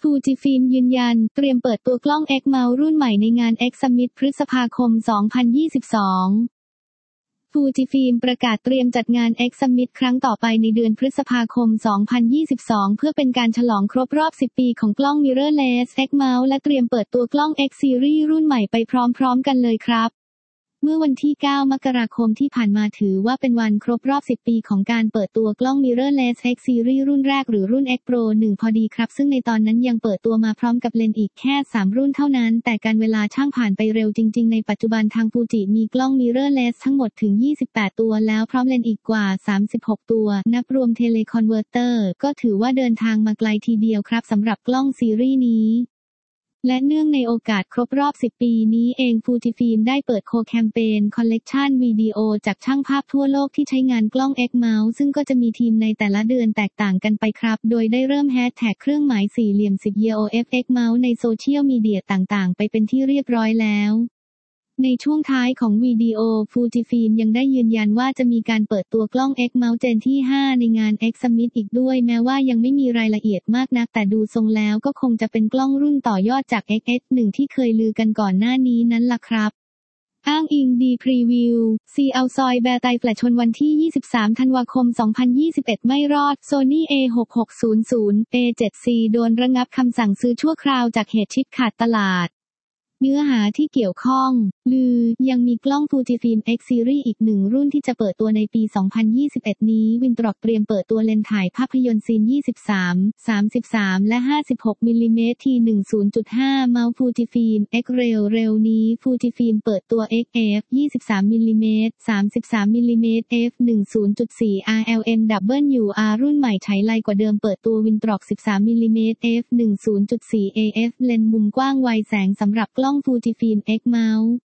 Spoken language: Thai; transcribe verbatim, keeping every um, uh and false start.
Fujifilm ยืนยันเตรียมเปิดตัวกล้อง X Mount รุ่นใหม่ในงาน X Summit พฤษภาคม สองพันยี่สิบสอง Fujifilm ประกาศเตรียมจัดงาน X Summit ครั้งต่อไปในเดือนพฤษภาคม สองพันยี่สิบสอง เพื่อเป็นการฉลองครบรอบ สิบ ปีของกล้อง Mirrorless X Mount และเตรียมเปิดตัวกล้อง X Series รุ่นใหม่ไปพร้อมๆกันเลยครับเมื่อวันที่ เก้ามกราคมที่ผ่านมาถือว่าเป็นวันครบรอบ สิบ ปีของการเปิดตัวกล้อง Mirrorless X Series รุ่นแรกหรือรุ่น X Pro หนึ่ง พอดีครับซึ่งในตอนนั้นยังเปิดตัวมาพร้อมกับเลนส์อีกแค่ สาม รุ่นเท่านั้นแต่การเวลาช่างผ่านไปเร็วจริงๆในปัจจุบันทาง Fuji มีกล้อง Mirrorless ทั้งหมดถึง ยี่สิบแปด ตัวแล้วพร้อมเลนส์อีกกว่า สามสิบหก ตัวนับรวม Teleconverter ก็ถือว่าเดินทางมาไกลทีเดียวครับสำหรับกล้องซีรีส์นี้และเนื่องในโอกาสครบรอบ สิบ ปีนี้เอง Fujifilm ได้เปิดโคแคมเปญคอลเลกชันวิดีโอจากช่างภาพทั่วโลกที่ใช้งานกล้อง X Mount ซึ่งก็จะมีทีมในแต่ละเดือนแตกต่างกันไปครับโดยได้เริ่มแฮชแท็กเครื่องหมายสี่เหลี่ยม สิบ ยี โอ เอฟ X Mount ในโซเชียลมีเดียต่างๆไปเป็นที่เรียบร้อยแล้วในช่วงท้ายของวิดีโอ Fujifilm ยังได้ยืนยันว่าจะมีการเปิดตัวกล้อง X Mount Gen ที่ ห้า ในงาน X Summit อีกด้วยแม้ว่ายังไม่มีรายละเอียดมากนักแต่ดูทรงแล้วก็คงจะเป็นกล้องรุ่นต่อยอดจาก X เอส หนึ่ง ที่เคยลือกันก่อนหน้านี้นั่นล่ะครับอ้างอิงดีพรีวิวซีเอาซอยแบร์ไตแฟลชชนวันที่ ยี่สิบสาม ธันวาคม สองพันยี่สิบเอ็ด ไม่รอด Sony เอ หกหกศูนย์ศูนย์ เอ เจ็ด ซี โดนระงับคำสั่งซื้อชั่วคราวจากเหตุชิปขาดตลาดเนื้อหาที่เกี่ยวข้องลือยังมีกล้อง Fujifilm X Series อีกหนึ่งรุ่นที่จะเปิดตัวในปี สองพันยี่สิบเอ็ด นี้ Windrock เตรียมเปิดตัวเลนส์ถ่ายภาพยนตร์ซีน ยี่สิบสาม สามสิบสาม และ ห้าสิบหก มิลลิเมตร ที หนึ่ง ศูนย์จุดห้า เมาส์ Fujifilm X เร็วเร็วนี้ Fujifilm เปิดตัว เอ็กซ์ เอฟ ยี่สิบสาม มิลลิเมตร สามสิบสาม มิลลิเมตร เอฟ หนึ่ง ศูนย์จุดสี่ อาร์ แอล เอ็ม ดับเบิลยู อาร์ รุ่นใหม่ฉายไลกว่าเดิมเปิดตัว Windrock สิบสาม มิลลิเมตร เอฟ หนึ่ง ศูนย์จุดสี่ เอ เอฟ เลนส์มุมกว้างไวแสงสำหรับกล้อง Fujifilm X Mount